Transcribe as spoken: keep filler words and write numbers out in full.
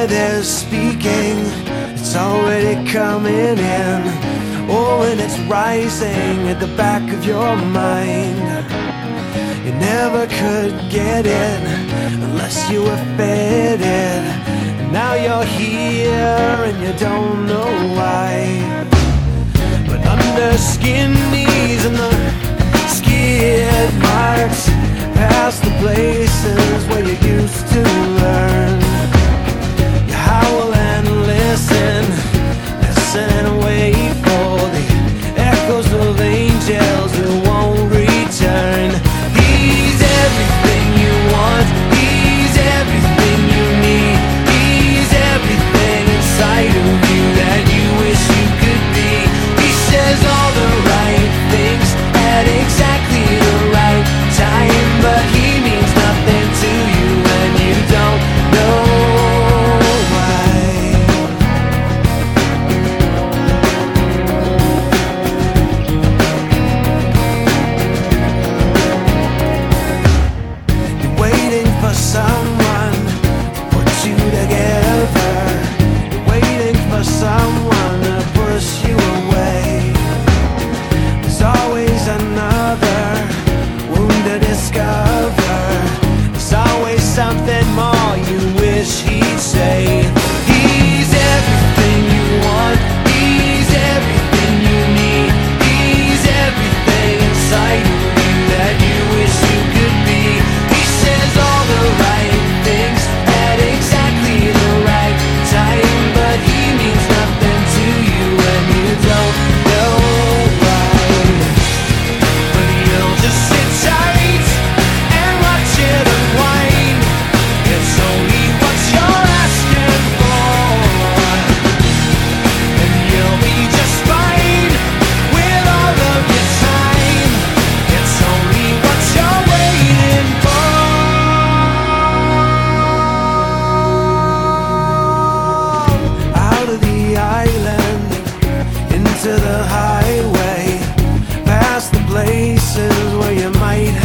hear they're speaking, it's already coming in. Oh, and it's rising at the back of your mind. You never could get it unless you were fed it. And now you're here and you don't know why. But under skin knees and the skid marks past the places where you used to learn. You howl and listen, listen and wait for the echoes of angels who won't return. He's everything you want, he's everything you need, he's everything inside of you that you wish you could be. He says all the right things at exactly the right time, but he means nothing to you and you don't know why. You're waiting for someone to put you together. You're waiting for someone to push you away. There's always another wound to discover. There's always something more you wish he'd say. He's everything you want, he's everything you need, he's everything inside of you that you wish you could be. He says all the right things at exactly the right time, but he means nothing to you and you don't know why. But you'll just sit tight and watch it unwind. It's only what you're asking for, and you'll be just fine with all of your time. It's only what you're waiting for. Out of the island, into the highway, past the places where you might